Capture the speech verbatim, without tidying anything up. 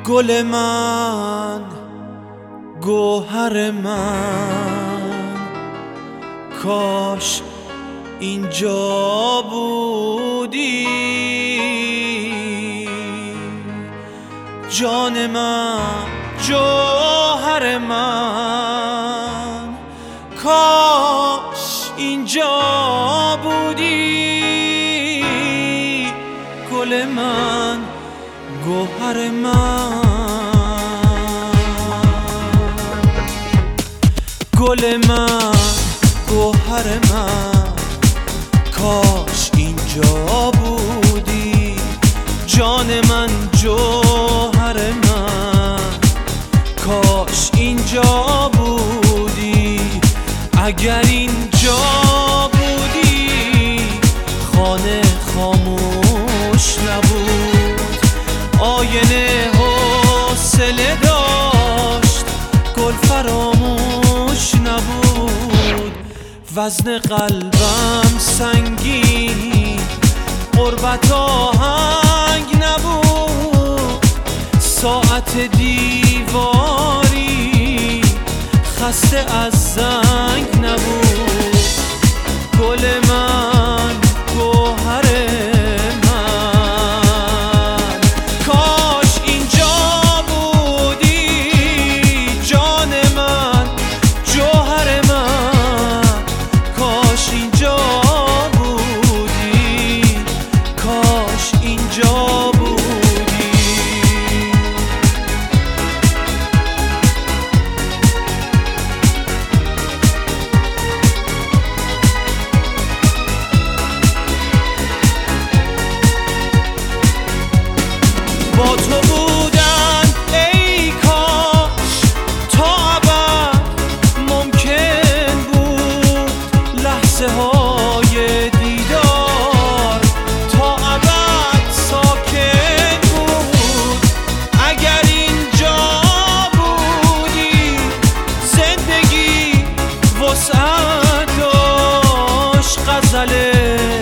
گل من، گوهر من، کاش اینجا بودی. جان من، جوهر من، کاش اینجا بودی. گل من، گوهر من، گل من، گوهر من، کاش اینجا بودی. جان من، جوهر من، کاش اینجا بودی. اگر اینجا بودی خانه خاموش نبود، آینه حوصله داشت، گل فراموش نبود. وزن قلبم سنگین، غربت آهنگ نبود. ساعت دیواری خسته از زنگ نبود. گل من، گوهر من، کاش اینجا بودی. جان من، جوهر من، کاش اینجا بودی. کاش اینجا بودی. با تو بودن ای کاش تا ابد ممکن بود. لحظه های دیدار تا ابد ساکن بود. اگر اینجا بودی زندگی وسعت داشت. غزل